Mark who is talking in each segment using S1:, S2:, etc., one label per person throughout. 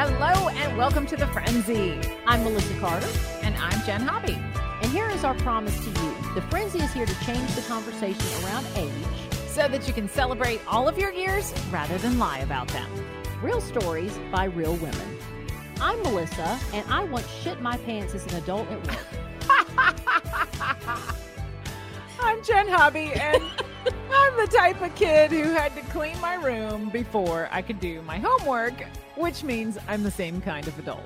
S1: Hello and welcome to The Frenzy.
S2: I'm Melissa Carter.
S1: And I'm Jen Hobby.
S2: And here is our promise to you. The Frenzy is here to change the conversation around age
S1: so that you can celebrate all of your years rather than lie about them.
S2: Real stories by real women. I'm Melissa, and I once shit my pants as an adult at work.
S1: I'm Jen Hobby, and I'm the type of kid who had to clean my room before I could do my homework, which means I'm the same kind of adult.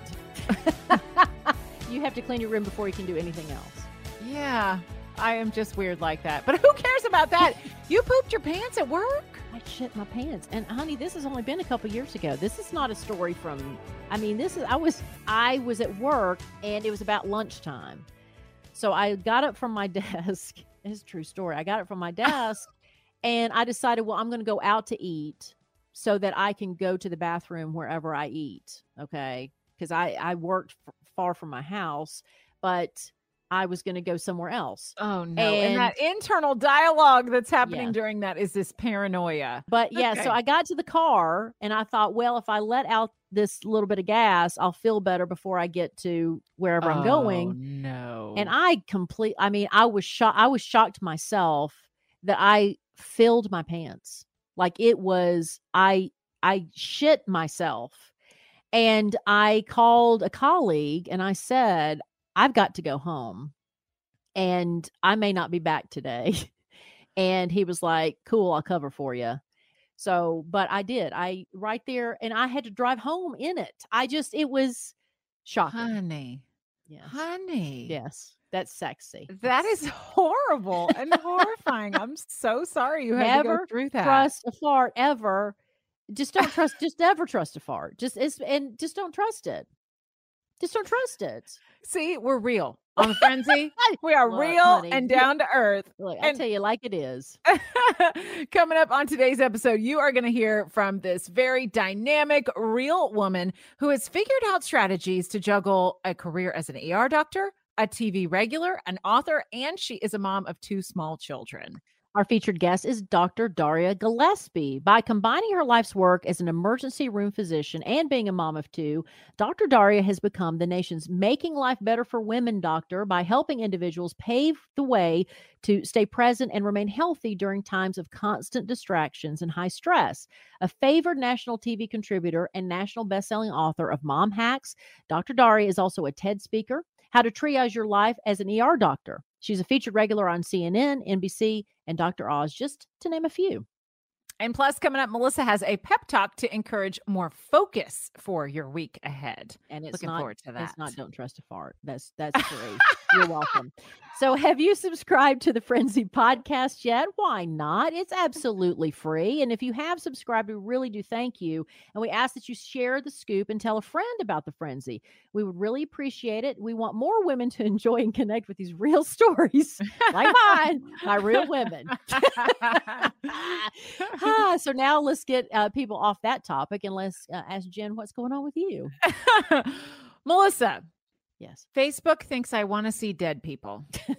S2: You have to clean your room before you can do anything else.
S1: Yeah, I am just weird like that. But who cares about that? You pooped your pants at work?
S2: I shit my pants. And honey, this has only been a couple years ago. This is not a story from, I was at work and it was about lunchtime. So I got up from my desk. It's a true story. I got up from my desk and I decided, well, I'm going to go out to eat so that I can go to the bathroom wherever I eat. Okay. Because I worked far from my house, but I was going to go somewhere else.
S1: Oh, no. And that internal dialogue that's happening during that is this paranoia.
S2: But yeah, so I got to the car and I thought, well, if I let out this little bit of gas, I'll feel better before I get to wherever I'm going.
S1: No.
S2: And I was shocked. I was shocked myself that I filled my pants. Like it was, I shit myself. And I called a colleague and I said, I've got to go home and I may not be back today. And he was like, cool, I'll cover for you. So, but I did. Right there, and I had to drive home in it. It was shocking.
S1: Honey.
S2: Yes.
S1: Honey.
S2: Yes. That's sexy.
S1: That is horrible and horrifying. I'm so sorry you had to go through that.
S2: Never trust a fart ever. Just don't trust, just never trust a fart. Just don't trust it. Just don't trust it.
S1: See, we're real on The Frenzy. We are real
S2: honey,
S1: and down to earth.
S2: Look, I'll tell you like it is.
S1: Coming up on today's episode, you are going to hear from this very dynamic, real woman who has figured out strategies to juggle a career as an ER doctor, a TV regular, an author, and she is a mom of 2 small children.
S2: Our featured guest is Dr. Daria Gillespie. By combining her life's work as an emergency room physician and being a mom of 2, Dr. Daria has become the nation's Making Life Better for Women doctor by helping individuals pave the way to stay present and remain healthy during times of constant distractions and high stress. A favored national TV contributor and national bestselling author of Mom Hacks, Dr. Daria is also a TED speaker, How to Triage Your Life as an ER Doctor. She's a featured regular on CNN, NBC, and Dr. Oz, just to name a few.
S1: And plus, coming up, Melissa has a pep talk to encourage more focus for your week ahead.
S2: And it's
S1: looking forward to that.
S2: It's not Don't Trust a Fart. That's free. You're welcome. So have you subscribed to the Frenzy podcast yet? Why not? It's absolutely free. And if you have subscribed, we really do thank you. And we ask that you share the scoop and tell a friend about the Frenzy. We would really appreciate it. We want more women to enjoy and connect with these real stories like mine by real women. So now let's get people off that topic and let's ask Jen what's going on with you.
S1: Melissa.
S2: Yes.
S1: Facebook thinks I want to see dead people.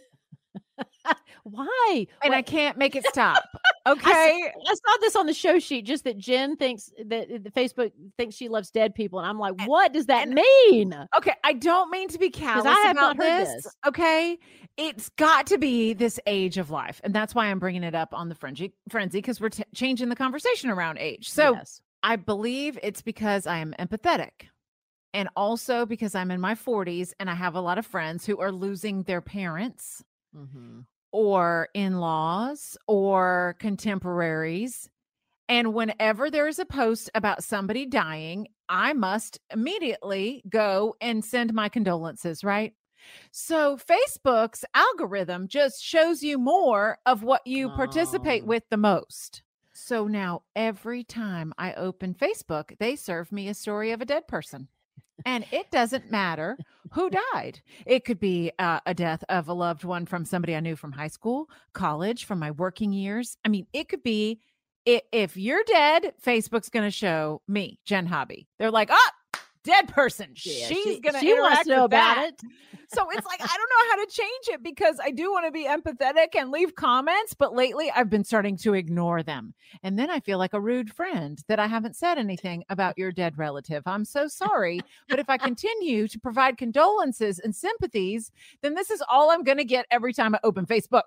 S2: Why?
S1: And I can't make it stop. Okay.
S2: I saw this on the show sheet, just that Jen thinks that the Facebook thinks she loves dead people. And I'm like, what does that mean?
S1: Okay. I don't mean to be callous
S2: I have
S1: about
S2: not heard this.
S1: Okay. It's got to be this age of life. And that's why I'm bringing it up on the Frenzy because we're changing the conversation around age. So yes. I believe it's because I am empathetic. And also because I'm in my 40s and I have a lot of friends who are losing their parents or in-laws or contemporaries. And whenever there is a post about somebody dying, I must immediately go and send my condolences, right? So Facebook's algorithm just shows you more of what you participate with the most. So now every time I open Facebook, they serve me a story of a dead person. And it doesn't matter who died. It could be a death of a loved one from somebody I knew from high school, college, from my working years. I mean, it could be, if you're dead, Facebook's going to show me, Jen Hobby. They're like, dead person.
S2: Yeah,
S1: She's going to
S2: she wants
S1: interact
S2: to know
S1: with
S2: about
S1: that.
S2: it.
S1: So it's like, I don't know how to change it because I do want to be empathetic and leave comments, but lately I've been starting to ignore them. And then I feel like a rude friend that I haven't said anything about your dead relative. I'm so sorry. But if I continue to provide condolences and sympathies, then this is all I'm going to get every time I open Facebook.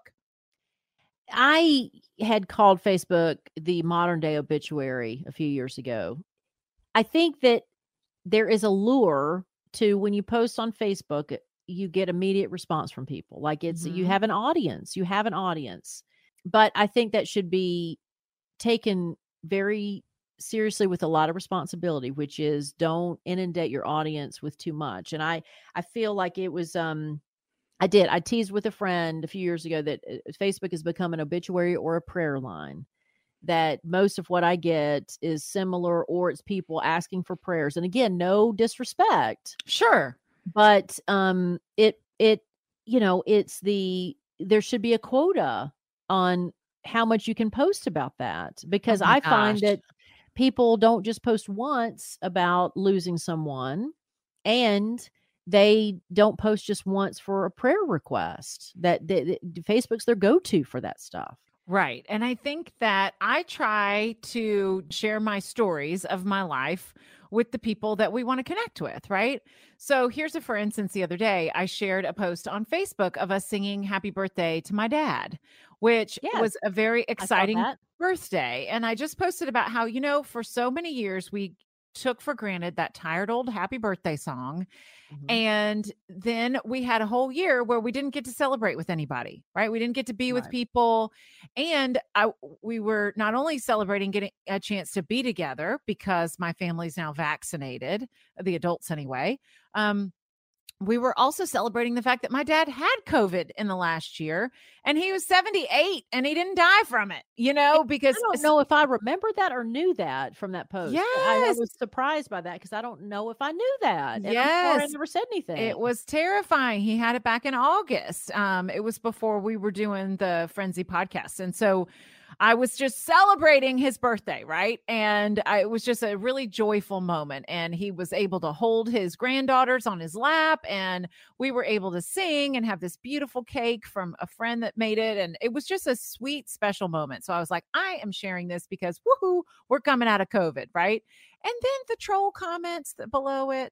S2: I had called Facebook the modern day obituary a few years ago. I think that there is a lure to when you post on Facebook, you get immediate response from people. Like you have an audience, But I think that should be taken very seriously with a lot of responsibility, which is don't inundate your audience with too much. And I feel like it was, I teased with a friend a few years ago that Facebook has become an obituary or a prayer line, that most of what I get is similar, or it's people asking for prayers. And again, no disrespect.
S1: Sure.
S2: But there should be a quota on how much you can post about that, because I find that people don't just post once about losing someone, and they don't post just once for a prayer request. That Facebook's their go-to for that stuff.
S1: Right. And I think that I try to share my stories of my life with the people that we want to connect with, right? So here's for instance, the other day, I shared a post on Facebook of us singing happy birthday to my dad, which was a very exciting birthday. And I just posted about how, for so many years we took for granted that tired old happy birthday song. Mm-hmm. And then we had a whole year where we didn't get to celebrate with anybody, right? We didn't get to be with people. And we were not only celebrating getting a chance to be together because my family's now vaccinated, the adults anyway. We were also celebrating the fact that my dad had COVID in the last year, and he was 78 and he didn't die from it, because
S2: I don't know if I remember that or knew that from that post.
S1: Yes.
S2: I was surprised by that because I don't know if I knew that.
S1: Yes.
S2: I never said anything.
S1: It was terrifying. He had it back in August. It was before we were doing the Frenzy podcast. And so I was just celebrating his birthday, right? And it was just a really joyful moment. And he was able to hold his granddaughters on his lap, and we were able to sing and have this beautiful cake from a friend that made it. And it was just a sweet, special moment. So I was like, I am sharing this because woohoo, we're coming out of COVID, right? And then the troll comments below it,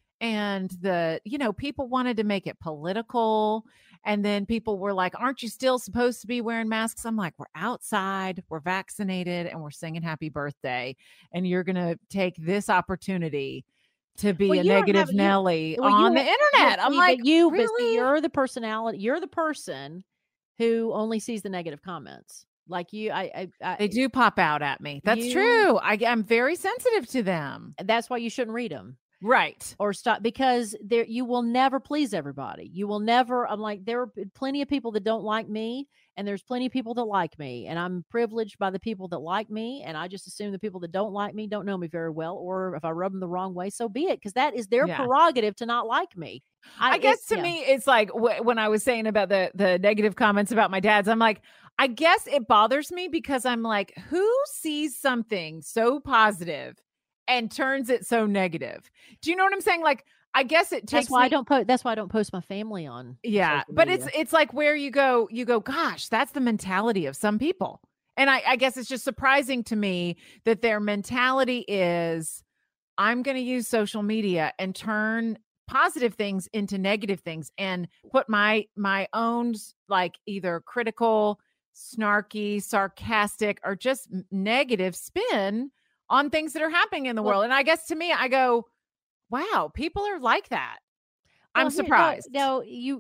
S1: and people wanted to make it political. And then people were like, aren't you still supposed to be wearing masks? I'm like, we're outside, we're vaccinated, and we're singing happy birthday. And you're going to take this opportunity to be a negative Nelly on the internet. I'm like, really?
S2: You're the personality. You're the person who only sees the negative comments. Like you,
S1: they do pop out at me. That's true. I'm very sensitive to them.
S2: That's why you shouldn't read them.
S1: Right.
S2: Or stop, because you will never please everybody. You will never. I'm like, there are plenty of people that don't like me, and there's plenty of people that like me, and I'm privileged by the people that like me. And I just assume the people that don't like me don't know me very well, or if I rub them the wrong way, so be it, because that is their prerogative to not like me.
S1: I guess to me, it's like when I was saying about the negative comments about my dad's, I'm like, I guess it bothers me because I'm like, who sees something so positive and turns it so negative? Do you know what I'm saying? Like, I guess it takes.
S2: That's why I don't post. That's why I don't post my family on.
S1: Yeah, but it's like where you go. Gosh, that's the mentality of some people, and I guess it's just surprising to me that their mentality is, I'm going to use social media and turn positive things into negative things, and put my own like either critical, snarky, sarcastic, or just negative spin on things that are happening in the world. And I guess to me, I go, wow, people are like that. I'm surprised.
S2: No,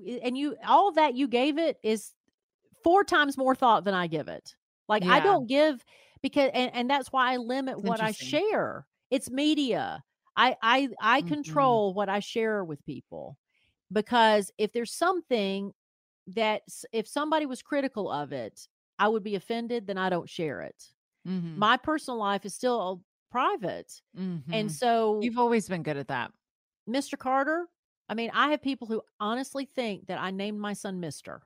S2: all of that you gave it is 4 times more thought than I give it. Like I don't give, because, and that's why I limit what I share. It's media. I control what I share with people, because if there's something that if somebody was critical of it, I would be offended, then I don't share it. Mm-hmm. My personal life is still private. Mm-hmm. And so
S1: you've always been good at that.
S2: Mr. Carter, I mean, I have people who honestly think that I named my son Mr.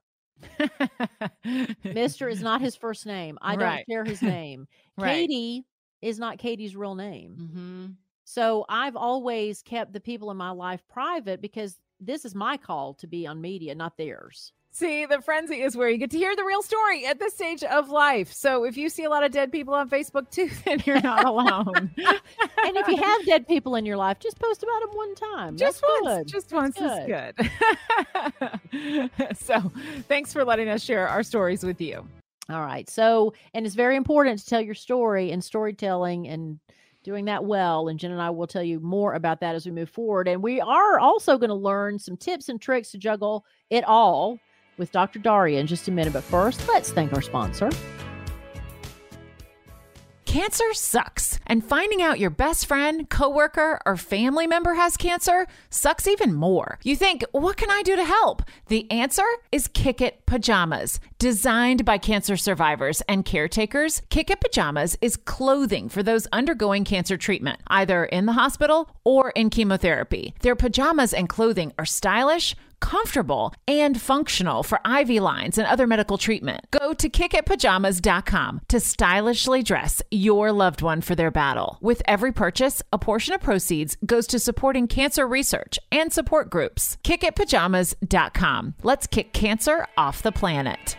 S2: Mr. is not his first name. I don't share his name. Right. Katie is not Katie's real name. Mm-hmm. So I've always kept the people in my life private because this is my call to be on media, not theirs.
S1: See, the frenzy is where you get to hear the real story at this stage of life. So if you see a lot of dead people on Facebook too, then you're not alone.
S2: And if you have dead people in your life, just post about them one time.
S1: Just once. Just once is good. So thanks for letting us share our stories with you.
S2: All right. So, and it's very important to tell your story, and storytelling and doing that well. And Jen and I will tell you more about that as we move forward. And we are also going to learn some tips and tricks to juggle it all with Dr. Daria in just a minute. But first, let's thank our sponsor.
S1: Cancer sucks, and finding out your best friend, coworker, or family member has cancer sucks even more. You think, what can I do to help? The answer is Kick It Pajamas. Designed by cancer survivors and caretakers, Kick It Pajamas is clothing for those undergoing cancer treatment, either in the hospital or in chemotherapy. Their pajamas and clothing are stylish, comfortable, and functional for IV lines and other medical treatment. Go to kickitpajamas.com to stylishly dress your loved one for their battle. With every purchase, a portion of proceeds goes to supporting cancer research and support groups. Kickitpajamas.com. Let's kick cancer off the planet.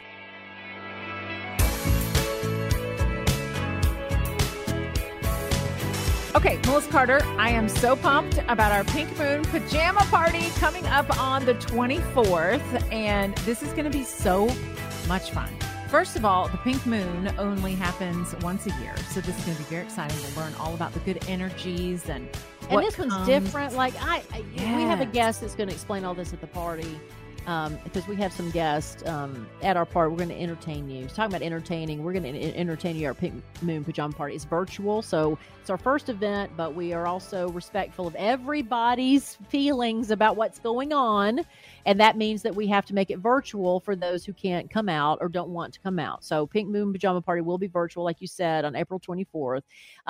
S1: Okay, Melissa Carter, I am so pumped about our Pink Moon Pajama Party coming up on the 24th, and this is going to be so much fun. First of all, the Pink Moon only happens once a year, so this is going to be very exciting to learn all about the good energies and what
S2: this
S1: comes.
S2: One's different. Like we have a
S1: Yes.
S2: guest that's going to explain all this at the party. Because we have some guests at our party. We're going to entertain you. Talking about entertaining, we're going to entertain you at our Pink Moon Pajama Party. It's virtual, so it's our first event, but we are also respectful of everybody's feelings about what's going on, and that means that we have to make it virtual for those who can't come out or don't want to come out. So Pink Moon Pajama Party will be virtual, like you said, on April 24th.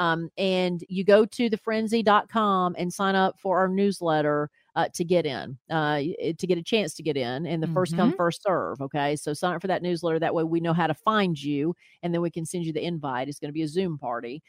S2: And you go to thefrenzy.com and sign up for our newsletter to get in, to get a chance to get in, and the first come, first serve. Okay. So sign up for that newsletter. That way we know how to find you, and then we can send you the invite. It's going to be a Zoom party.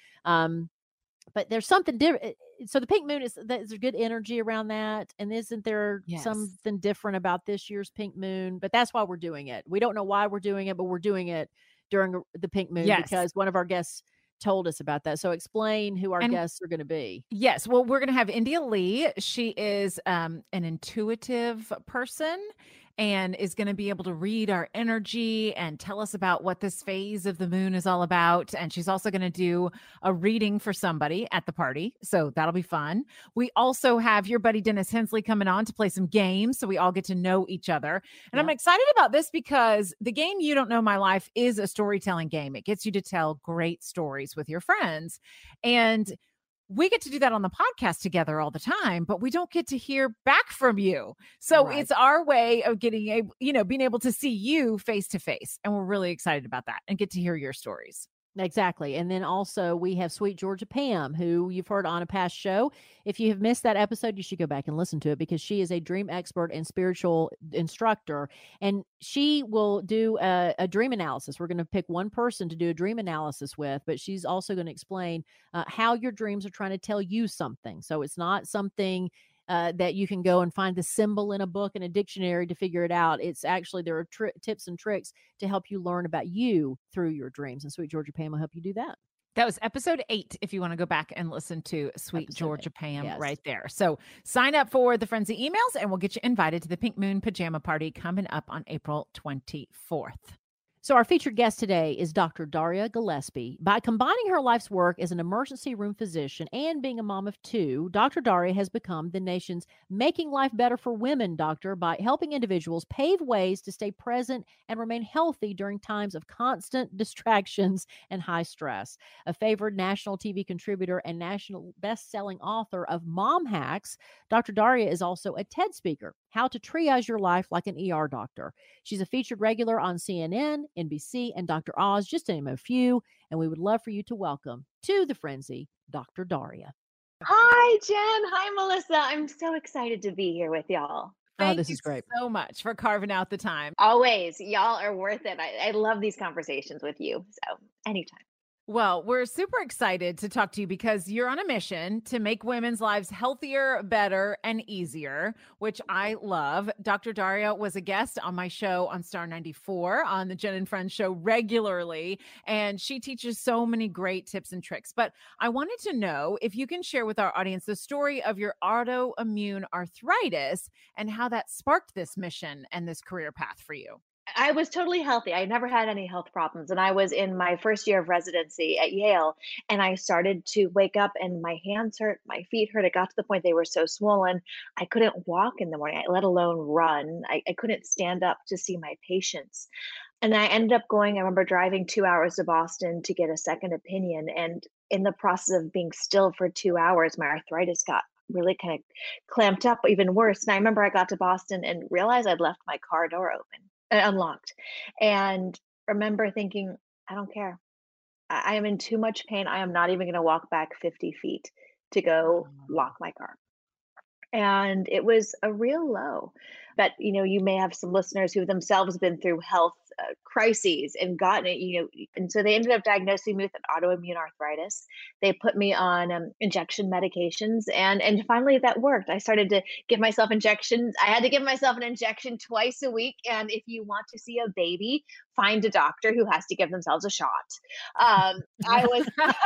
S2: But there's something different. So the Pink Moon is a good energy around that. And isn't there something different about this year's Pink Moon? But that's why we're doing it. We don't know why we're doing it, but we're doing it during the Pink Moon because one of our guests told us about that. So explain who our guests are going to be.
S1: Yes. Well, we're going to have India Lee. She is an intuitive person and is going to be able to read our energy and tell us about what this phase of the moon is all about. And she's also going to do a reading for somebody at the party. So that'll be fun. We also have your buddy Dennis Hensley coming on to play some games, so we all get to know each other. And I'm excited about this because the game You Don't Know My Life is a storytelling game. It gets you to tell great stories with your friends. And we get to do that on the podcast together all the time, but we don't get to hear back from you. So it's our way of being able to see you face to face. And we're really excited about that and get to hear your stories.
S2: Exactly. And then also we have Sweet Georgia Pam, who you've heard on a past show. If you have missed that episode, you should go back and listen to it because she is a dream expert and spiritual instructor. And she will do a dream analysis. We're going to pick one person to do a dream analysis with, but she's also going to explain how your dreams are trying to tell you something. So it's not something that you can go and find the symbol in a book and a dictionary to figure it out. It's actually, there are tips and tricks to help you learn about you through your dreams. And Sweet Georgia Pam will help you do that.
S1: That was episode 8, if you want to go back and listen to Sweet Georgia Pam right there. So sign up for the Frenzy emails and we'll get you invited to the Pink Moon Pajama Party coming up on April 24th.
S2: So our featured guest today is Dr. Daria Gillespie. By combining her life's work as an emergency room physician and being a mom of 2, Dr. Daria has become the nation's Making Life Better for Women doctor by helping individuals pave ways to stay present and remain healthy during times of constant distractions and high stress. A favored national TV contributor and national best-selling author of Mom Hacks, Dr. Daria is also a TED speaker, How to Triage Your Life Like an ER Doctor. She's a featured regular on CNN, NBC, and Dr. Oz, just to name a few. And we would love for you to welcome to the Frenzy, Dr. Daria.
S3: Hi, Jen. Hi, Melissa. I'm so excited to be here with y'all.
S1: Thank you so much for carving out the time.
S3: Always. Y'all are worth it. I love these conversations with you. So anytime.
S1: Well, we're super excited to talk to you because you're on a mission to make women's lives healthier, better, and easier, which I love. Dr. Daria was a guest on my show on Star 94 on the Jen and Friends show regularly, and she teaches so many great tips and tricks. But I wanted to know if you can share with our audience the story of your autoimmune arthritis and how that sparked this mission and this career path for you.
S3: I was totally healthy. I never had any health problems. And I was in my first year of residency at Yale. And I started to wake up and my hands hurt, my feet hurt. It got to the point they were so swollen, I couldn't walk in the morning, let alone run. I couldn't stand up to see my patients. And I ended up going, I remember driving 2 hours to Boston to get a second opinion. And in the process of being still for 2 hours, my arthritis got really kind of clamped up, even worse. And I remember I got to Boston and realized I'd left my car door open, unlocked. And remember thinking, I don't care. I am in too much pain. I am not even going to walk back 50 feet to go lock my car. And it was a real low. But you may have some listeners who themselves been through health crises and gotten it. And so they ended up diagnosing me with an autoimmune arthritis. They put me on injection medications, and finally that worked. I started to give myself injections. I had to give myself an injection twice a week. And if you want to see a baby, find a doctor who has to give themselves a shot. I was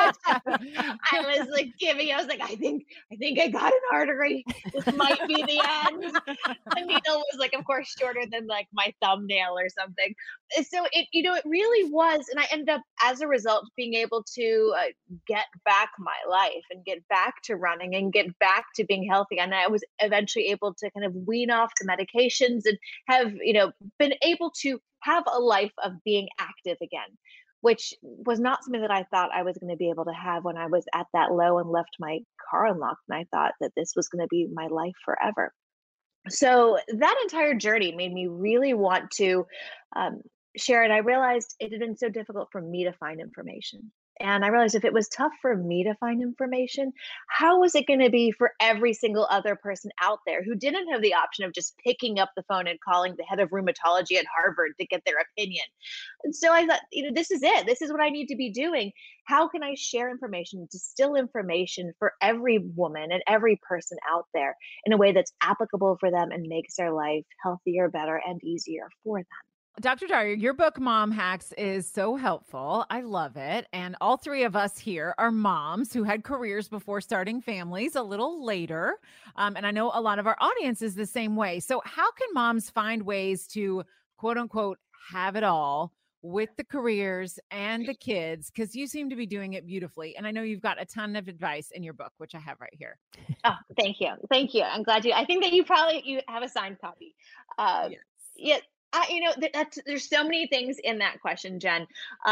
S3: I was like I was like, I think I got an artery. This might be the end. The needle was like, of course, shorter than like my thumbnail or something. So it really was. And I ended up, as a result, being able to get back my life and get back to running and get back to being healthy. And I was eventually able to kind of wean off the medications and have, been able to have a life of being active again, which was not something that I thought I was going to be able to have when I was at that low and left my car unlocked. And I thought that this was going to be my life forever. So that entire journey made me really want to share it. I realized it had been so difficult for me to find information. And I realized if it was tough for me to find information, how was it going to be for every single other person out there who didn't have the option of just picking up the phone and calling the head of rheumatology at Harvard to get their opinion? And so I thought, this is it. This is what I need to be doing. How can I share information, distill information for every woman and every person out there in a way that's applicable for them and makes their life healthier, better, and easier for them?
S1: Dr. Daria, your book, Mom Hacks, is so helpful. I love it. And all three of us here are moms who had careers before starting families a little later. And I know a lot of our audience is the same way. So, how can moms find ways to, quote unquote, have it all with the careers and the kids? Because you seem to be doing it beautifully. And I know you've got a ton of advice in your book, which I have right here.
S3: Oh, thank you. Thank you. I'm glad I think that you have a signed copy.
S1: Yes.
S3: Yeah. There's so many things in that question, Jen.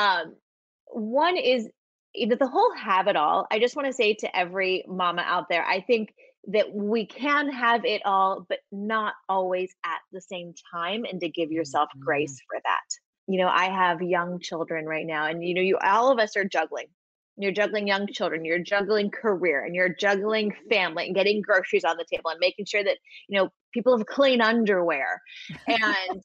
S3: One is, the whole have it all. I just want to say to every mama out there, I think that we can have it all, but not always at the same time, and to give yourself grace for that. I have young children right now, and all of us are juggling. You're juggling young children, you're juggling career, and you're juggling family and getting groceries on the table and making sure that, people have clean underwear. And,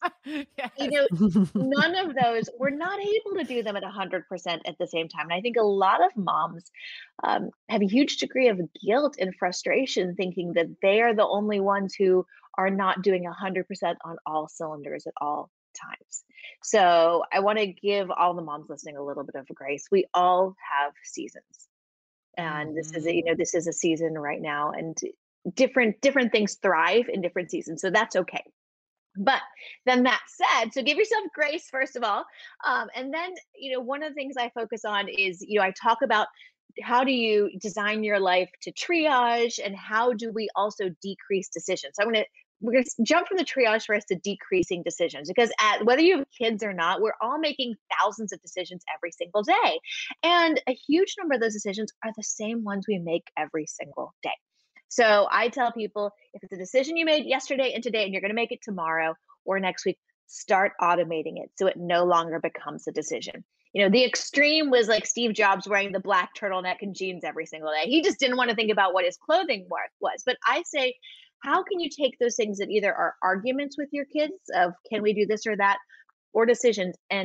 S3: none of those, we're not able to do them at 100% at the same time. And I think a lot of moms have a huge degree of guilt and frustration, thinking that they are the only ones who are not doing 100% on all cylinders at all times. So I want to give all the moms listening a little bit of grace. We all have seasons. And this is a season right now, and different things thrive in different seasons. So that's okay. But then that said, so give yourself grace, first of all. And then, one of the things I focus on is, I talk about how do you design your life to triage, and how do we also decrease decisions. So we're going to jump from the triage first to decreasing decisions, because whether you have kids or not, we're all making thousands of decisions every single day. And a huge number of those decisions are the same ones we make every single day. So I tell people, if it's a decision you made yesterday and today, and you're going to make it tomorrow or next week, start automating it so it no longer becomes a decision. The extreme was like Steve Jobs wearing the black turtleneck and jeans every single day. He just didn't want to think about what his clothing was. But I say, how can you take those things that either are arguments with your kids of, can we do this or that, or decisions, and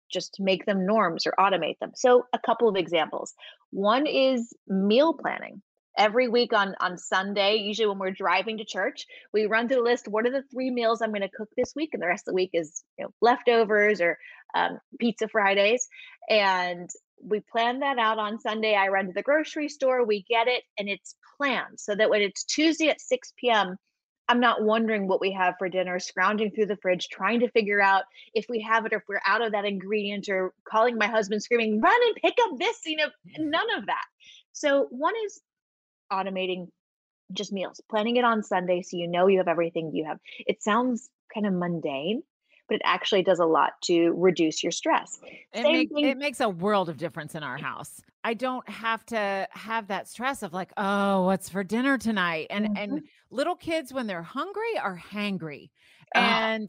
S3: just make them norms or automate them. So a couple of examples. One is meal planning. Every week on Sunday, usually when we're driving to church, we run through the list. What are the 3 meals I'm going to cook this week? And the rest of the week is, leftovers or pizza Fridays. And we plan that out on Sunday. I run to the grocery store, we get it, and it's planned so that when it's Tuesday at 6 p.m., I'm not wondering what we have for dinner, scrounging through the fridge, trying to figure out if we have it or if we're out of that ingredient, or calling my husband screaming, run and pick up this, none of that. So one is automating just meals, planning it on Sunday so you have everything you have. It sounds kind of mundane, but it actually does a lot to reduce your stress.
S1: It makes a world of difference in our house. I don't have to have that stress of like, oh, what's for dinner tonight? And little kids, when they're hungry, are hangry. And,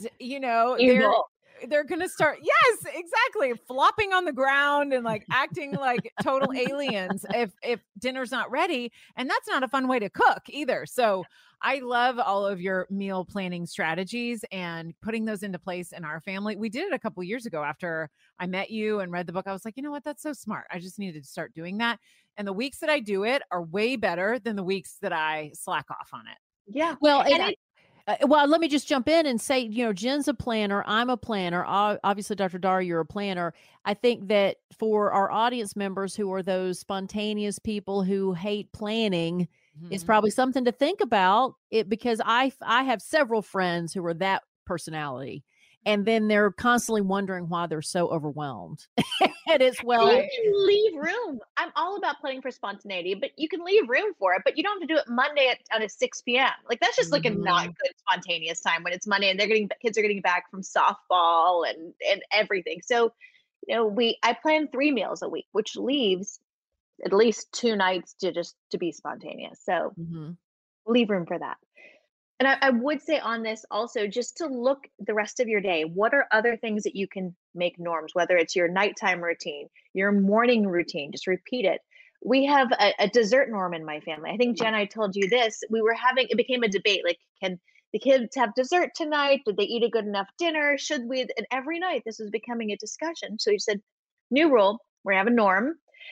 S1: they're going to start, yes, exactly, flopping on the ground and like acting like total aliens if dinner's not ready. And that's not a fun way to cook either. So I love all of your meal planning strategies and putting those into place in our family. We did it a couple of years ago after I met you and read the book. I was like, you know what? That's so smart. I just needed to start doing that. And the weeks that I do it are way better than the weeks that I slack off on it.
S3: Yeah.
S2: Well, well, let me just jump in and say, Jen's a planner. I'm a planner. Obviously, Dr. Daria, you're a planner. I think that for our audience members who are those spontaneous people who hate planning, it's probably something to think about it, because I have several friends who are that personality. And then they're constantly wondering why they're so overwhelmed. And it's, well,
S3: you can leave room. I'm all about planning for spontaneity, but you can leave room for it. But you don't have to do it Monday at 6 p.m. Like that's just like a not good spontaneous time when it's Monday and kids are getting back from softball and everything. So, I plan 3 meals a week, which leaves at least 2 nights to be spontaneous. So leave room for that. And I would say on this also, just to look the rest of your day, what are other things that you can make norms, whether it's your nighttime routine, your morning routine, just repeat it. We have a dessert norm in my family. I think, Jen, I told you this, it became a debate. Like, can the kids have dessert tonight? Did they eat a good enough dinner? Should we? And every night this was becoming a discussion. So we said, new rule, we're gonna have a norm,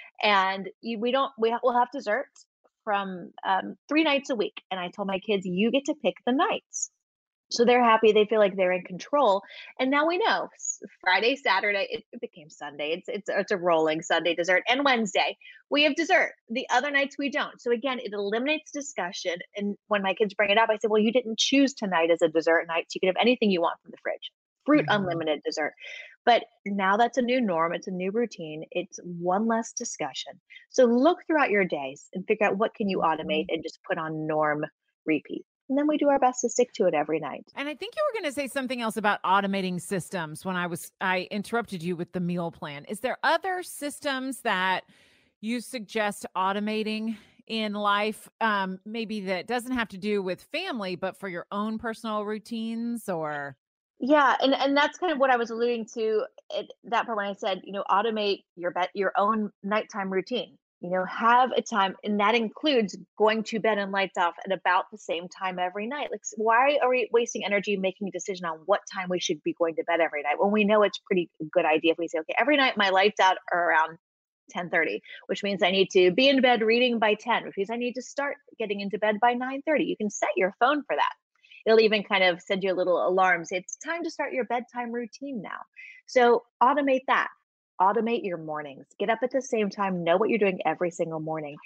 S3: and we'll have dessert from 3 nights a week. And I told my kids, you get to pick the nights. So they're happy. They feel like they're in control. And now we know Friday, Saturday, it became Sunday. It's a rolling Sunday dessert, and Wednesday we have dessert. The other nights we don't. So again, it eliminates discussion. And when my kids bring it up, I say, well, you didn't choose tonight as a dessert night. So you can have anything you want from the fridge. Fruit, unlimited dessert. But now that's a new norm. It's a new routine. It's one less discussion. So look throughout your days and figure out what can you automate and just put on norm repeat. And then we do our best to stick to it every night.
S1: And I think you were going to say something else about automating systems when I interrupted you with the meal plan. Is there other systems that you suggest automating in life? Maybe that doesn't have to do with family, but for your own personal routines or...
S3: Yeah, and that's kind of what I was alluding to at that part when I said, automate your own nighttime routine. Have a time, and that includes going to bed and lights off at about the same time every night. Like, why are we wasting energy making a decision on what time we should be going to bed every night when we know it's pretty good idea if we say, okay, every night my lights out are around 10:30, which means I need to be in bed reading by 10, which means I need to start getting into bed by 9:30. You can set your phone for that. It'll even kind of send you a little alarm. Say it's time to start your bedtime routine now. So automate that. Automate your mornings. Get up at the same time. Know what you're doing every single morning.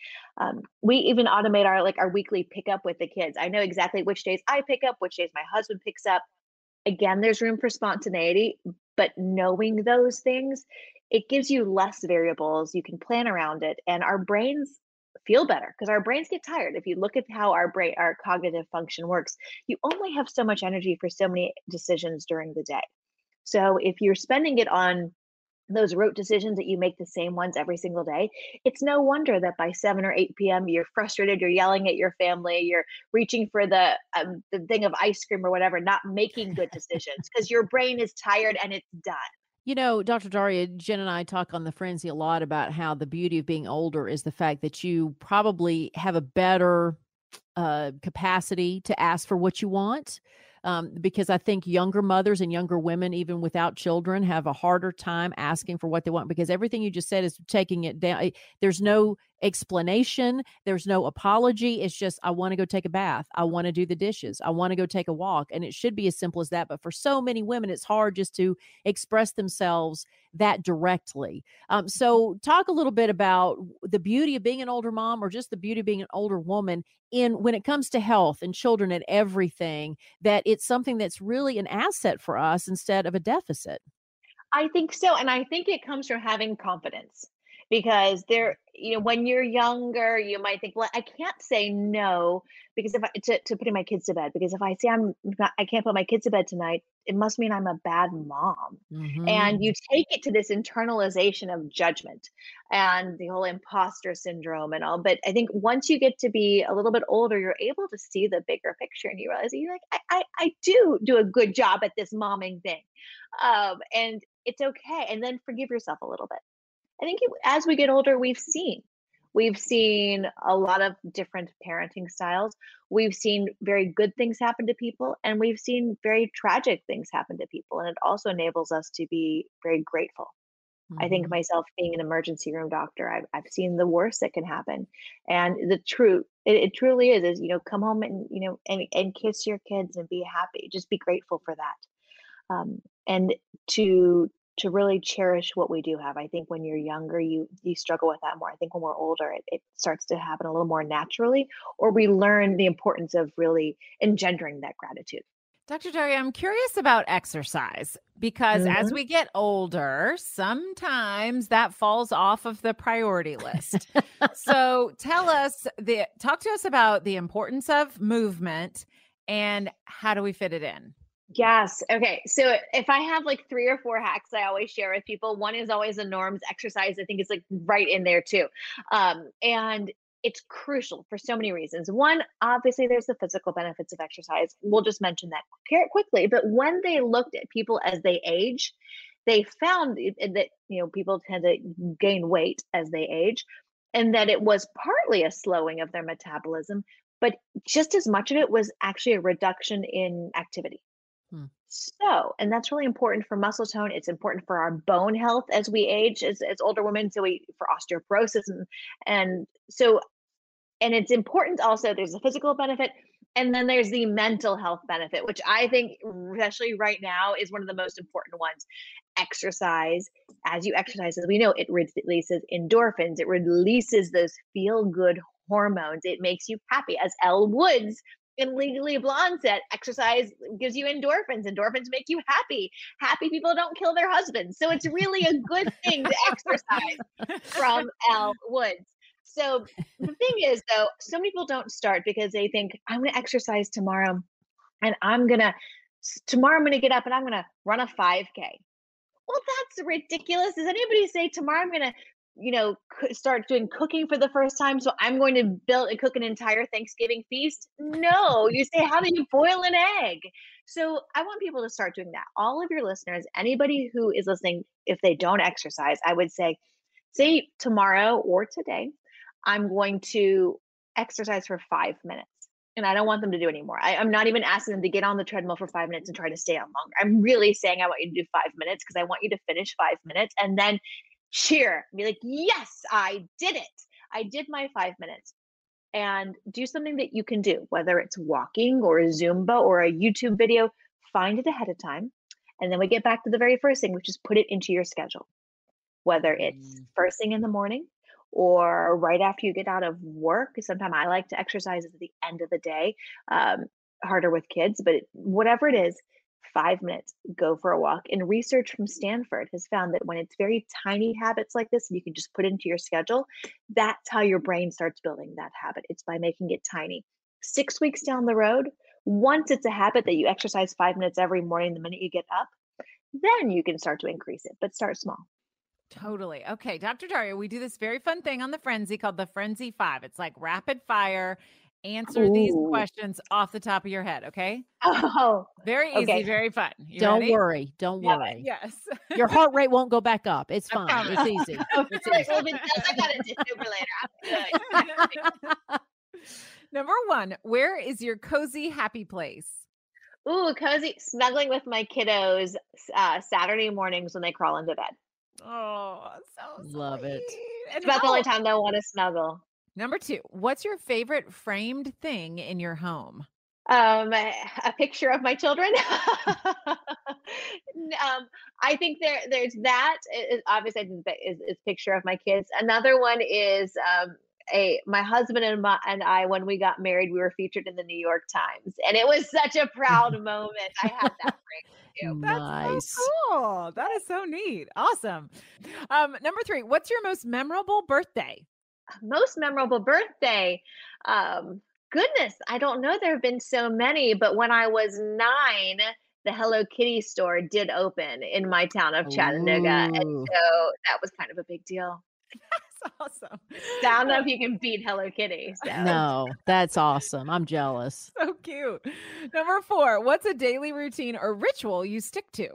S3: We even automate our weekly pickup with the kids. I know exactly which days I pick up, which days my husband picks up. Again, there's room for spontaneity, but knowing those things, it gives you less variables. You can plan around it, and our brains feel better because our brains get tired. If you look at how our cognitive function works, you only have so much energy for so many decisions during the day. So if you're spending it on those rote decisions that you make the same ones every single day, it's no wonder that by 7 or 8 p.m. you're frustrated, you're yelling at your family, you're reaching for the thing of ice cream or whatever, not making good decisions because your brain is tired and it's done.
S2: Dr. Daria, Jen and I talk on the Frenzy a lot about how the beauty of being older is the fact that you probably have a better capacity to ask for what you want. because I think younger mothers and younger women, even without children, have a harder time asking for what they want, because everything you just said is taking it down. There's no explanation. There's no apology. It's just, I want to go take a bath. I want to do the dishes. I want to go take a walk. And it should be as simple as that. But for so many women, it's hard just to express themselves that directly. So talk a little bit about the beauty of being an older mom, or just the beauty of being an older woman when it comes to health and children and everything, that it's something that's really an asset for us instead of a deficit.
S3: I think so. And I think it comes from having confidence, because when you're younger, you might think, well, I can't say no because to putting my kids to bed, because if I say I can't put my kids to bed tonight, it must mean I'm a bad mom. And you take it to this internalization of judgment and the whole imposter syndrome and all. But I think once you get to be a little bit older, you're able to see the bigger picture, and you realize that you're like, I do a good job at this momming thing. And it's okay. And then forgive yourself a little bit. I think as we get older, we've seen a lot of different parenting styles. We've seen very good things happen to people, and we've seen very tragic things happen to people. And it also enables us to be very grateful. I think myself being an emergency room doctor, I've seen the worst that can happen. And the truth, it truly is, come home and kiss your kids and be happy. Just be grateful for that. And to really cherish what we do have. I think when you're younger, you struggle with that more. I think when we're older, it starts to happen a little more naturally, or we learn the importance of really engendering that gratitude.
S1: Dr. Daria, I'm curious about exercise, because as we get older, sometimes that falls off of the priority list. So talk to us about the importance of movement and how do we fit it in?
S3: Yes. Okay. So if I have like 3 or 4 hacks I always share with people, one is always the norms. Exercise, I think, is like right in there too. And it's crucial for so many reasons. One, obviously, there's the physical benefits of exercise. We'll just mention that quickly. But when they looked at people as they age, they found that people tend to gain weight as they age, and that it was partly a slowing of their metabolism, but just as much of it was actually a reduction in activity. So, and that's really important for muscle tone. It's important for our bone health as we age, as older women. So for osteoporosis and it's important also. There's a physical benefit, and then there's the mental health benefit, which I think, especially right now, is one of the most important ones. Exercise. As you exercise, as we know, it releases endorphins. It releases those feel-good hormones. It makes you happy. As Elle Woods in Legally Blonde said, exercise gives you endorphins. Endorphins make you happy. Happy people don't kill their husbands. So it's really a good thing to exercise, from Elle Woods. So the thing is, though, so many people don't start because they think, I'm going to exercise tomorrow, and tomorrow I'm going to get up and I'm going to run a 5K. Well, that's ridiculous. Does anybody say tomorrow I'm going to start doing cooking for the first time, so I'm going to cook an entire Thanksgiving feast? No, you say, how do you boil an egg? So I want people to start doing that. All of your listeners, anybody who is listening, if they don't exercise, I would say tomorrow or today, I'm going to exercise for 5 minutes. And I don't want them to do anymore. I'm not even asking them to get on the treadmill for 5 minutes and try to stay on longer. I'm really saying I want you to do 5 minutes, because I want you to finish 5 minutes and then cheer, be like, yes, I did it. I did my 5 minutes. And do something that you can do, whether it's walking or a Zumba or a YouTube video. Find it ahead of time. And then we get back to the very first thing, which is put it into your schedule, whether it's first thing in the morning or right after you get out of work. Sometimes I like to exercise at the end of the day, harder with kids, but whatever it is, 5 minutes, go for a walk. And research from Stanford has found that when it's very tiny habits like this, and you can just put into your schedule, that's how your brain starts building that habit. It's by making it tiny. 6 weeks down the road, once it's a habit that you exercise 5 minutes every morning the minute you get up, then you can start to increase it, but start small.
S1: Totally. Okay, Dr. Daria, we do this very fun thing on the Frenzy called the Frenzy 5. It's like rapid fire. Answer these questions off the top of your head, okay?
S3: Oh,
S1: very easy, very fun.
S2: Don't
S1: ready?
S2: worry. Don't worry.
S1: Yes.
S2: Your heart rate won't go back up. It's fine. It's easy.
S3: It's easy. Well, if it does, I got it super later.
S1: Number 1, where is your cozy happy place?
S3: Ooh, cozy snuggling with my kiddos Saturday mornings when they crawl into bed.
S1: Oh, so
S2: Love it.
S1: sweet.
S3: It's
S1: And
S3: about the only
S1: how
S3: time they'll want to snuggle.
S1: Number 2, what's your favorite framed thing in your home?
S3: A picture of my children. I think there's that. Obviously, I think that is picture of my kids. Another one is a my husband and I when we got married, we were featured in the New York Times, and it was such a proud moment. I had that frame too.
S1: That's so
S2: Nice.
S1: cool. That is so neat. Awesome. Number 3, what's your most memorable birthday?
S3: Most memorable birthday. Goodness, I don't know. There have been so many, but when I was 9, the Hello Kitty store did open in my town of Chattanooga, and
S2: Ooh.
S3: so that was kind of a big deal.
S1: That's awesome.
S3: So I don't know if you can beat Hello Kitty. So
S2: No, that's awesome. I'm jealous.
S1: So cute. Number 4, what's a daily routine or ritual you stick to?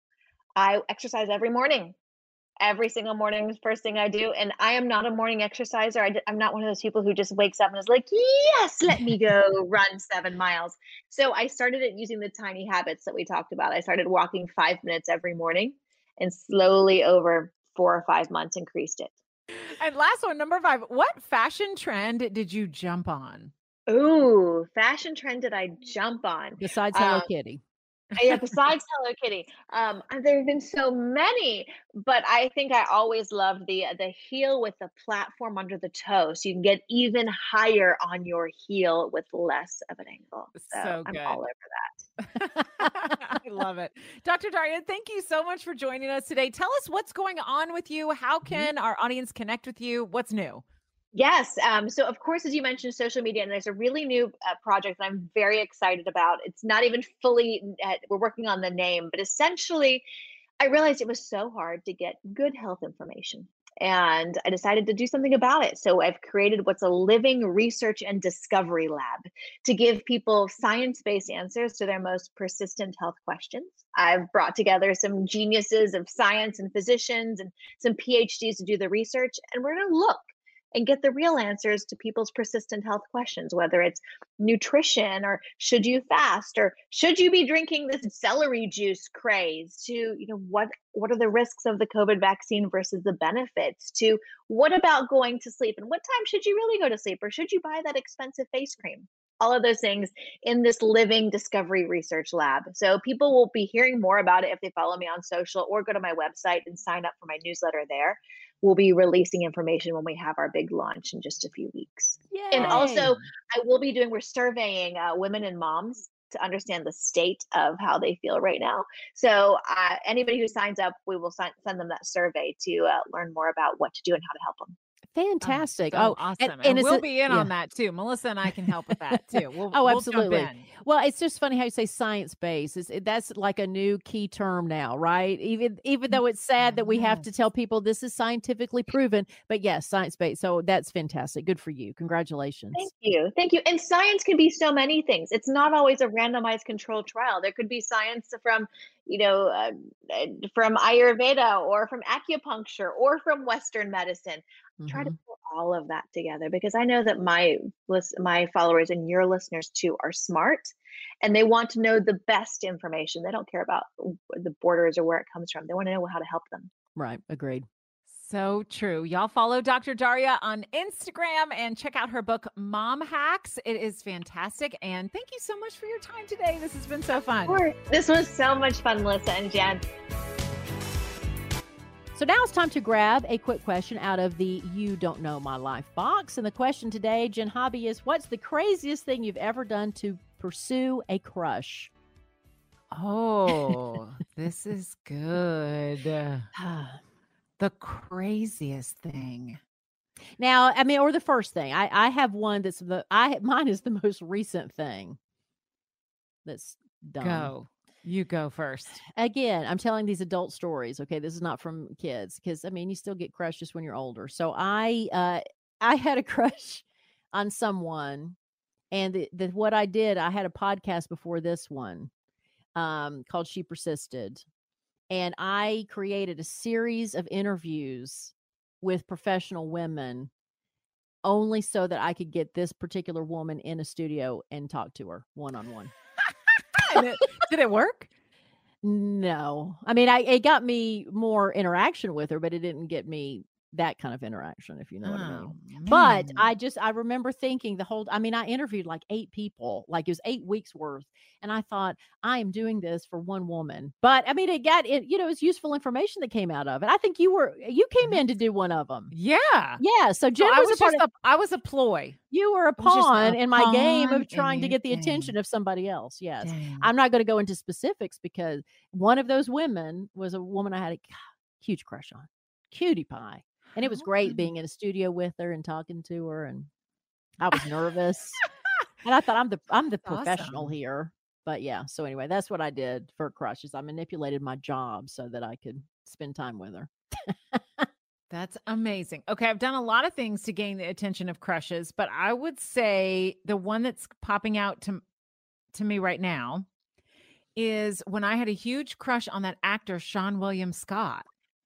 S3: I exercise every morning. Every single morning, first thing I do, and I am not a morning exerciser. I'm not one of those people who just wakes up and is like, "Yes, let me go run 7 miles." So I started it using the tiny habits that we talked about. I started walking 5 minutes every morning and slowly over 4 or 5 months increased it.
S1: And last one, number 5, what fashion trend did you jump on?
S3: Ooh, fashion trend did I jump on?
S2: Besides Hello
S3: Um,
S2: Kitty.
S3: Yeah, besides Hello Kitty, there have been so many, but I think I always loved the heel with the platform under the toe, so you can get even higher on your heel with less of an angle. So
S1: So
S3: I'm all
S1: good.
S3: over that.
S1: I love it. Dr. Daria, thank you so much for joining us today. Tell us what's going on with you. How can our audience connect with you? What's new?
S3: Yes. So, of course, as you mentioned, social media, and there's a really new project that I'm very excited about. It's not even fully, we're working on the name, but essentially, I realized it was so hard to get good health information. And I decided to do something about it. So I've created what's a living research and discovery lab to give people science based answers to their most persistent health questions. I've brought together some geniuses of science and physicians and some PhDs to do the research. And we're going to look and get the real answers to people's persistent health questions, whether it's nutrition or should you fast or should you be drinking this celery juice craze, to what are the risks of the COVID vaccine versus the benefits, to what about going to sleep and what time should you really go to sleep, or should you buy that expensive face cream. All of those things in this living discovery research lab. So people will be hearing more about it if they follow me on social or go to my website and sign up for my newsletter there. We'll be releasing information when we have our big launch in just a few weeks. And
S2: Yay.
S3: also, we're surveying women and moms to understand the state of how they feel right now. So anybody who signs up, we will send them that survey to learn more about what to do and how to help them.
S2: Fantastic.
S1: So awesome. And we'll be in on that too. Melissa and I can help with that too. We'll
S2: absolutely.
S1: jump in.
S2: Well, it's just funny how you say science-based. That's like a new key term now, right? Even though it's sad that we have to tell people this is scientifically proven, but yes, science-based. So that's fantastic. Good for you. Congratulations.
S3: Thank you. Thank you. And science can be so many things. It's not always a randomized controlled trial. There could be science from Ayurveda or from acupuncture or from Western medicine. Try to put all of that together, because I know that my followers and your listeners too are smart, and they want to know the best information. They don't care about the borders or where it comes from. They want to know how to help them.
S2: Right. Agreed.
S1: So true. Y'all follow Dr. Daria on Instagram and check out her book, Mom Hacks. It is fantastic. And thank you so much for your time today. This has been so fun.
S3: This was so much fun, Melissa and Jen.
S2: So now it's time to grab a quick question out of the You Don't Know My Life box. And the question today, Jen Hobby, is what's the craziest thing you've ever done to pursue a crush?
S1: Oh, this is good. The craziest thing.
S2: Now, I mean, or the first thing. I have one that's mine is the most recent thing that's done.
S1: Go. You go first.
S2: Again, I'm telling these adult stories. Okay, this is not from kids, because I mean, you still get crushes when you're older. So I had a crush on someone, and what I did, I had a podcast before this one, called She Persisted, and I created a series of interviews with professional women, only so that I could get this particular woman in a studio and talk to her one-on-one.
S1: Did it work?
S2: No. I mean, it got me more interaction with her, but it didn't get me that kind of interaction, if you know what I mean. But I remember thinking I interviewed like 8 people, like it was 8 weeks worth. And I thought, I am doing this for one woman. But I mean, it was useful information that came out of it. I think you came in to do one of them.
S1: Yeah.
S2: Yeah. So Jen
S1: I was a ploy.
S2: You were a pawn in my game of trying to get the attention of somebody else. Yes.
S1: Dang.
S2: I'm not going to go into specifics because one of those women was a woman I had a huge crush on. Cutie pie. And it was great being in a studio with her and talking to her. And I was nervous. And I thought I'm the professional here. But yeah. So anyway, that's what I did for crushes. I manipulated my job so that I could spend time with her.
S1: That's amazing. Okay, I've done a lot of things to gain the attention of crushes, but I would say the one that's popping out to me right now is when I had a huge crush on that actor Sean William Scott.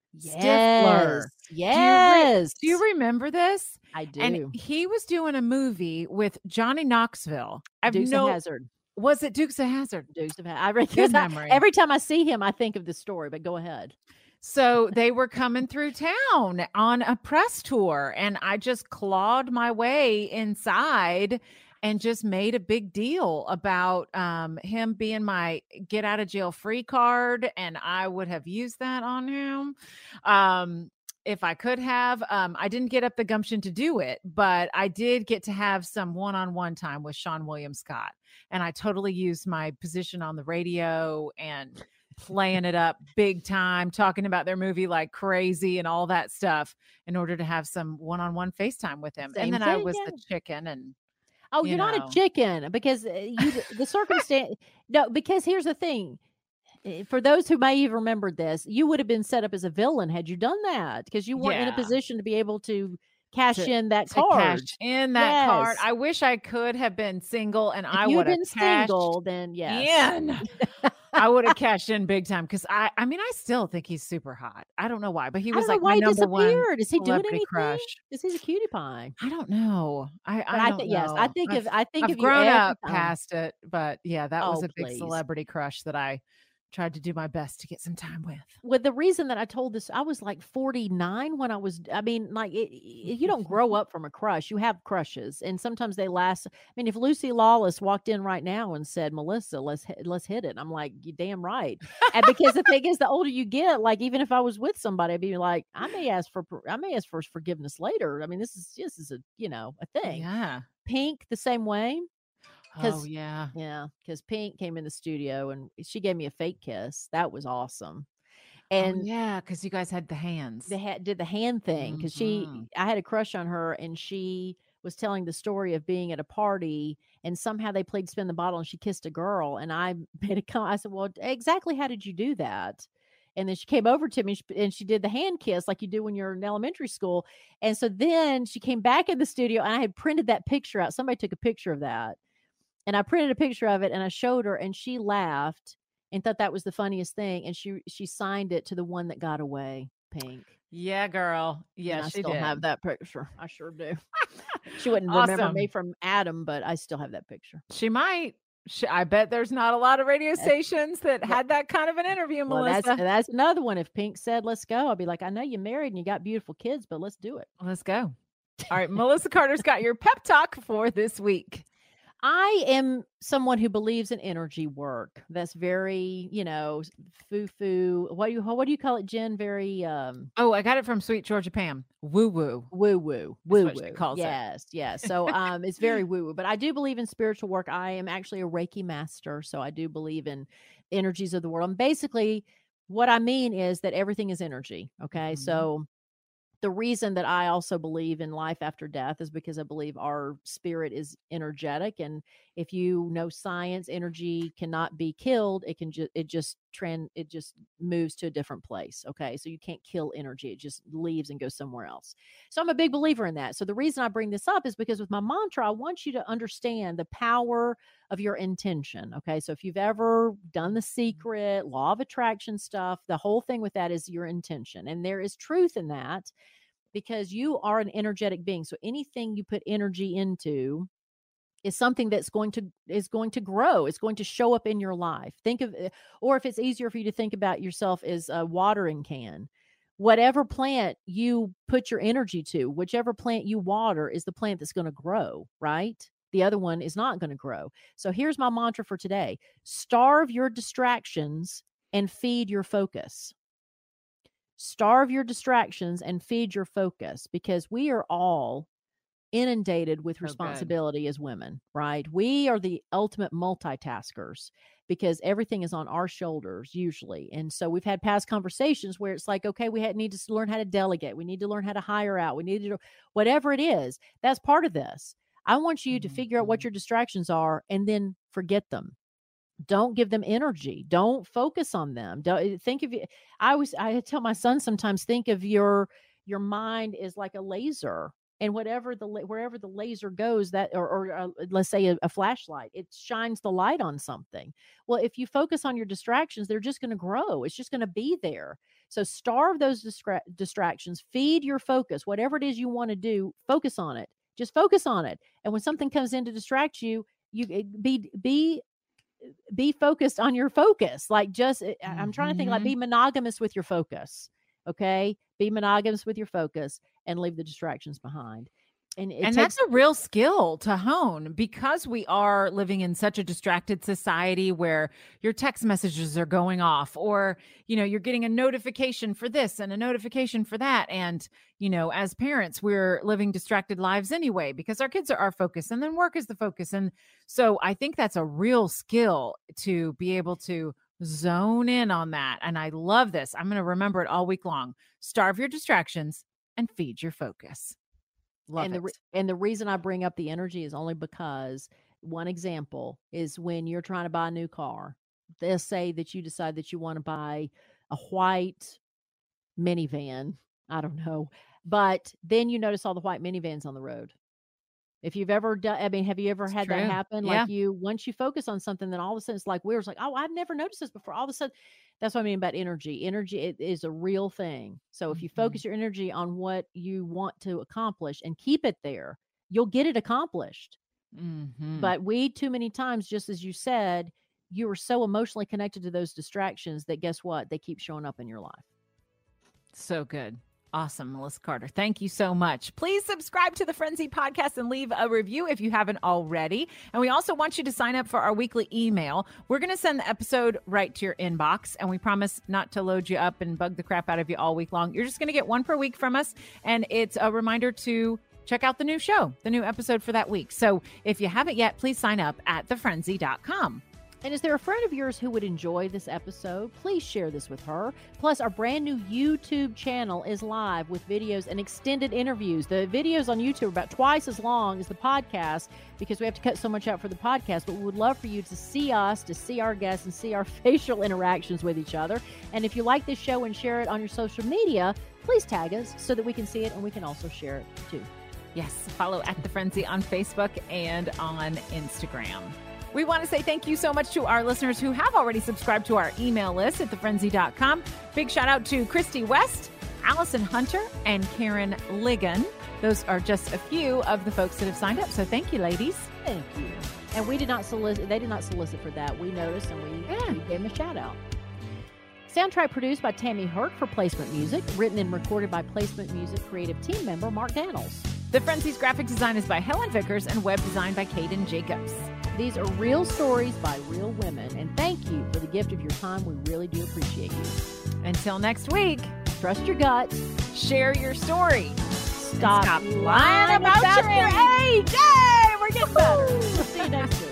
S2: Yes. Yes.
S1: Do you remember this?
S2: I do.
S1: And he was doing a movie with Johnny Knoxville.
S2: Dukes of Hazzard.
S1: Was it Dukes of Hazzard?
S2: Dukes of Hazzard. Good memory. Every time I see him, I think of this story, but go ahead.
S1: So they were coming through town on a press tour, and I just clawed my way inside and just made a big deal about him being my get out of jail free card. And I would have used that on him if I could have. I didn't get up the gumption to do it, but I did get to have some one-on-one time with Sean William Scott. And I totally used my position on the radio and playing it up big time, talking about their movie like crazy and all that stuff in order to have some one-on-one FaceTime with him. And then I was the chicken and
S2: you're not a chicken because the circumstance. No, because here's the thing. For those who may have remembered this, you would have been set up as a villain had you done that because you weren't in a position to be able to cash in that card.
S1: Card. I wish I could have been single and I would have
S2: been single. Then
S1: yes. I would have cashed in big time because I mean, I still think he's super hot. I don't know why, but he was like my number one.
S2: Is he doing anything?
S1: Crush.
S2: Is he a cutie pie?
S1: I don't know. I don't know.
S2: Yes, I think
S1: I've grown up past it, but yeah, that was a big celebrity crush that I tried to do my best to get some time with.
S2: With the reason that I told this, I was like 49 when you don't grow up from a crush. You have crushes and sometimes they last. I mean, if Lucy Lawless walked in right now and said, Melissa, let's hit it. I'm like, you damn right. And because the thing is, the older you get, like, even if I was with somebody, I'd be like, I may ask for forgiveness later. I mean, this is a thing.
S1: Yeah.
S2: Pink the same way.
S1: Oh yeah.
S2: Because Pink came in the studio and she gave me a fake kiss. That was awesome. And
S1: because you guys had the hands.
S2: They did the hand thing because I had a crush on her and she was telling the story of being at a party and somehow they played spin the bottle and she kissed a girl and I made a comment. I said, well, exactly how did you do that? And then she came over to me and she did the hand kiss like you do when you're in elementary school. And so then she came back in the studio and I had printed that picture out. Somebody took a picture of that. And I printed a picture of it and I showed her and she laughed and thought that was the funniest thing. And she signed it to the one that got away, Pink.
S1: Yeah, girl. Yeah,
S2: she still have that picture. I sure do. She wouldn't remember me from Adam, but I still have that picture.
S1: She might. I bet there's not a lot of radio stations that had that kind of an interview, Melissa.
S2: That's another one. If Pink said, let's go, I'll be like, I know you're married and you got beautiful kids, but let's do it.
S1: Let's go. All right. Melissa Carter's got your pep talk for this week.
S2: I am someone who believes in energy work. That's very, foo-foo. What do you call it, Jen? Very
S1: I got it from Sweet Georgia Pam. Woo-woo.
S2: Woo-woo.
S1: Woo-woo.
S2: Yes. So it's very woo-woo. But I do believe in spiritual work. I am actually a Reiki master. So I do believe in energies of the world. And basically what I mean is that everything is energy. Okay. Mm-hmm. So the reason that I also believe in life after death is because I believe our spirit is energetic. And if you know science, energy cannot be killed. It just moves to a different place. Okay. So you can't kill energy. It just leaves and goes somewhere else. So I'm a big believer in that. So the reason I bring this up is because with my mantra, I want you to understand the power of your intention. Okay. So if you've ever done The Secret, law of attraction stuff, the whole thing with that is your intention. And there is truth in that because you are an energetic being. So anything you put energy into is something that's going to grow. It's going to show up in your life. Think of, or if it's easier for you to think about yourself as a watering can, whatever plant you put your energy to, whichever plant you water is the plant that's going to grow, right? The other one is not going to grow. So here's my mantra for today. Starve your distractions and feed your focus. Starve your distractions and feed your focus, because we are all inundated with responsibility as women, right? We are the ultimate multitaskers because everything is on our shoulders usually. And so we've had past conversations where it's like, okay, we need to learn how to delegate. We need to learn how to hire out. We need to do whatever it is. That's part of this. I want you to figure out what your distractions are and then forget them. Don't give them energy. Don't focus on them. Don't think of it. I tell my son sometimes, think of your mind is like a laser. And wherever the laser goes, that or let's say a flashlight, it shines the light on something. Well, if you focus on your distractions, they're just going to grow. It's just going to be there. So starve those distractions. Feed your focus. Whatever it is you want to do, focus on it. Just focus on it. And when something comes in to distract you, be focused on your focus. Like I'm trying to think, like, be monogamous with your focus. Okay. Be monogamous with your focus and leave the distractions behind. And
S1: that's a real skill to hone, because we are living in such a distracted society where your text messages are going off, or, you're getting a notification for this and a notification for that. And, as parents, we're living distracted lives anyway, because our kids are our focus and then work is the focus. And so I think that's a real skill to be able to zone in on that. And I love this. I'm going to remember it all week long. Starve your distractions and feed your focus. Love it.
S2: And the reason I bring up the energy is only because one example is when you're trying to buy a new car. They'll say that you decide that you want to buy a white minivan. I don't know. But then you notice all the white minivans on the road. If you've ever done, have you ever had that happen? Yeah. Like once you focus on something, then all of a sudden it's like, we're like, oh, I've never noticed this before. All of a sudden, that's what I mean about energy. Energy is a real thing. So if you focus your energy on what you want to accomplish and keep it there, you'll get it accomplished. But we, too many times, just as you said, you are so emotionally connected to those distractions that guess what? They keep showing up in your life.
S1: So good. Awesome, Melissa Carter. Thank you so much. Please subscribe to the Frenzy Podcast and leave a review if you haven't already. And we also want you to sign up for our weekly email. We're going to send the episode right to your inbox, and we promise not to load you up and bug the crap out of you all week long. You're just going to get one per week from us, and it's a reminder to check out the new show, the new episode for that week. So if you haven't yet, please sign up at thefrenzy.com.
S2: And is there a friend of yours who would enjoy this episode? Please share this with her. Plus, our brand new YouTube channel is live with videos and extended interviews. The videos on YouTube are about twice as long as the podcast because we have to cut so much out for the podcast. But we would love for you to see us, to see our guests, and see our facial interactions with each other. And if you like this show and share it on your social media, please tag us so that we can see it and we can also share it too.
S1: Yes, follow at The Frenzy on Facebook and on Instagram. We want to say thank you so much to our listeners who have already subscribed to our email list at thefrenzy.com. Big shout out to Christy West, Allison Hunter, and Karen Ligon. Those are just a few of the folks that have signed up. So thank you, ladies.
S2: Thank you. And we did not solicit. They did not solicit for that. We noticed and we gave them a shout out. Soundtrack produced by Tammy Hurt for Placement Music, written and recorded by Placement Music creative team member Mark Daniels.
S1: The Frenzy's graphic design is by Helen Vickers and web design by Caden Jacobs.
S2: These are real stories by real women, and thank you for the gift of your time. We really do appreciate you.
S1: Until next week,
S2: trust your gut,
S1: share your story,
S2: stop lying about your age.
S1: Yay, we're getting better.
S2: We'll see you next week.